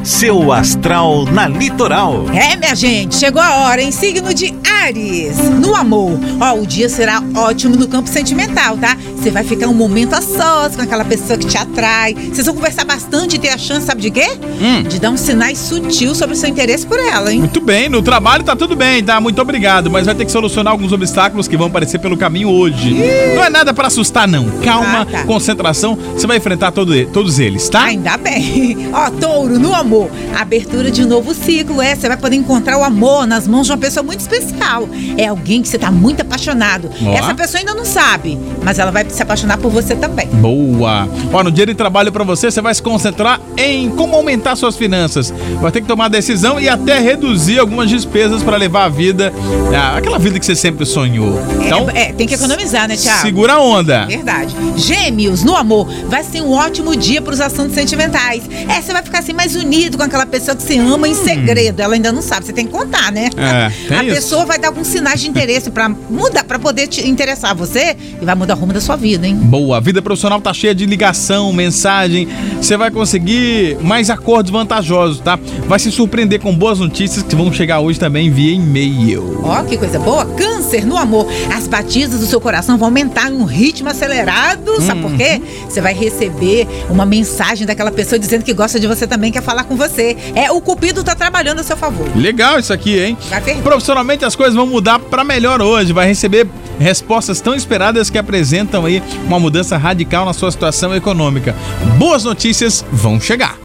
Seu astral na Litoral. Minha gente, chegou a hora, hein? Signo de Áries. No amor, o dia será ótimo no campo sentimental, tá? Você vai ficar um momento a sós com aquela pessoa que te atrai. Vocês vão conversar bastante e ter a chance, sabe de quê? De dar um sinais sutil sobre o seu interesse por ela, hein? Muito bem, no trabalho tá tudo bem, tá? Muito obrigado, mas vai ter que solucionar alguns obstáculos que vão aparecer pelo caminho hoje. Não é nada pra assustar, não. Calma, concentração, você vai enfrentar todos eles, tá? Ainda bem. Touro, no amor, abertura de um novo ciclo, você vai poder encontrar o amor nas mãos de uma pessoa muito especial. É alguém que você tá muito apaixonado. Essa pessoa ainda não sabe, mas ela vai se apaixonar por você também. Boa! No dia de trabalho pra você vai se concentrar em como aumentar suas finanças. Vai ter que tomar decisão e até reduzir algumas despesas pra levar a vida, aquela vida que você sempre sonhou. Então, tem que economizar, né, Thiago? Segura a onda. Verdade. Gêmeos, no amor, vai ser um ótimo dia pros assuntos sentimentais. Você vai ficar assim mais unido com aquela pessoa que você ama em segredo. Ela ainda não sabe, você tem que contar, né? Tem a isso. pessoa vai dar alguns sinais de interesse pra mudar, pra poder te interessar você e vai mudar o rumo da sua vida, hein? Boa, a vida profissional tá cheia de ligação, mensagem. Você vai conseguir mais acordos vantajosos, tá? Vai se surpreender com boas notícias que vão chegar hoje também via e-mail. Que coisa boa. Câncer, no amor, as batidas do seu coração vão aumentar em um ritmo acelerado. Sabe por quê? Você vai receber uma mensagem daquela pessoa dizendo que gosta de você também, quer falar com você. O Cupido tá trabalhando a seu favor. Legal isso aqui, hein? Profissionalmente as coisas vão mudar pra melhor hoje. Vai receber respostas tão esperadas que apresentam aí uma mudança radical na sua situação econômica. Boas notícias vão chegar.